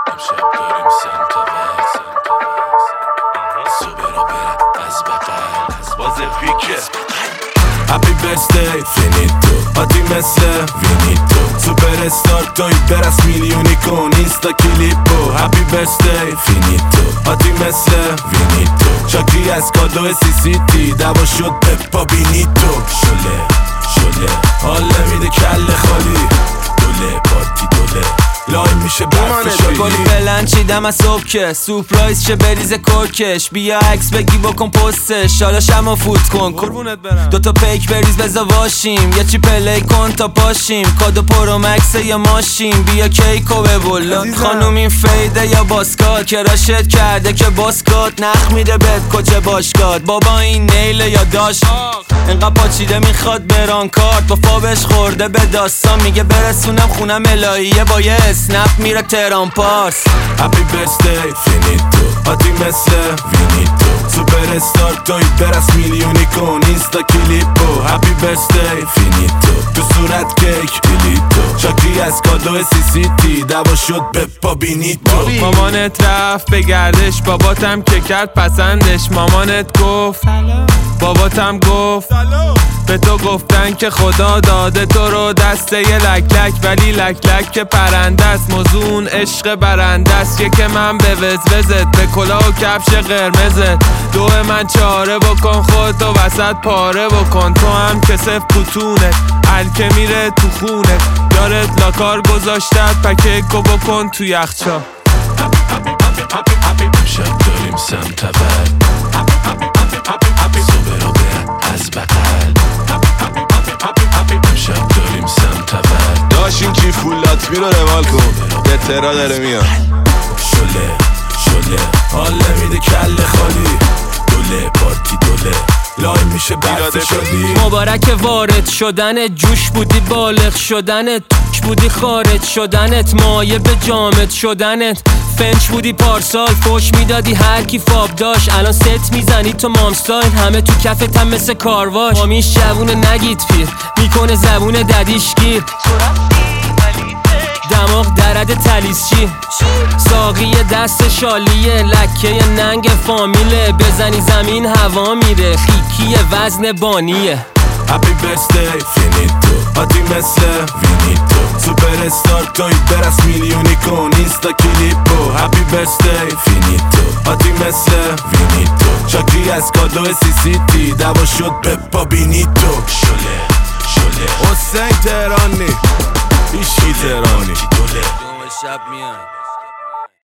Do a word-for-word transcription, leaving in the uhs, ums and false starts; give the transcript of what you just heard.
امشب داریم سمت وقت صبح را بره از بقل باز پیکه هپی برثدی فینیتو آتی مثل وینیتو سوپر استار توی برس میلیونی کن اینستا کلیپو هپی برثدی فینیتو آتی مثل وینیتو شاکی از کادو سی سی تی دوا شد به پا بینیتو شله شله حال نمیده کله خالی دوله پارتی دوله لایم میشه برف شالی گلی بلند چیدم از صبح که سورپرایز شه بریز کرکش بیا عکس بگی بکن پستش حالا شما فوت کن قربونت برم دوتا پیک بریز بزا واشیم یه چی پلی کن تا پاشیم کادو پرو مکس یا ماشین بیا کیکو ببولا خانوم این فیده یا باسکات کراشت کرده که باسکات نخ میده بهت کچه باشگاه بابا این نیله یا داشت انقدر پاچیده میخواد بران کارت با فابش خورده به داستان میگه برسونم خونم الهیه با یه اسنپ میره تهران پارس هپی برثدی فینیتو آتی مثل وینیتو سوپر استار توی برس میلیونی کن اینستا کلیپو هپی برثدی فینیتو تو صورت کیک کلیتو شاکی از کادو سی سی تی دوا شد به پا بینیتو مامانت رفت به گردش باباتم که کرد پسندش مامانت گفت باباتم گفت به تو گفتن که خدا داده تو رو دسته یه لک لک ولی لک لک که پرنده است موضوع اون عشق برنده است یه که من به وزوزت به کلاه و کفش قرمزت دو من چاره بکن خودتو وسط پاره بکن تو هم که صف پوتونه الکه میره تو خونه یارت لاکار گذاشتت پکیکو بکن تو یخچال امشب داریم سمت ول صبح را بره از بقل امشب داریم سمت ول داشت این کی فولات می رو روال کن به ترا داره میان شله شله حال نمیده کله خالی دوله پارتی دوله لایم میشه برف شدی مبارک وارد شدنت جوش بودی بالغ شدنت توک بودی خارج شدنت مایه به جامد شدنت فنچ بودی پارسال فوش میدادی هر کی فاب داشت الان ست میزنی تو مامستایل همه تو کفت هم مثل کارواش مامیش جوونه نگید پیر میکنه زبون ددیش گیر دماغ درد تلیسچی ساقی دست شالیه لکه ننگ فامیله بزنی زمین هوا میره خیکی وزن بانیه هپی برثدی فینیتو آتی مثل وینیتو سوپر استار توی برس میلیونی کن اینستا کلیپو هپی برثدی فینیتو آتی مثل وینیتو شاکی از کادو سی سی تی دوا شد به پا بینیتو شله شله حسین تهرانی بیشی تهرانی شب میان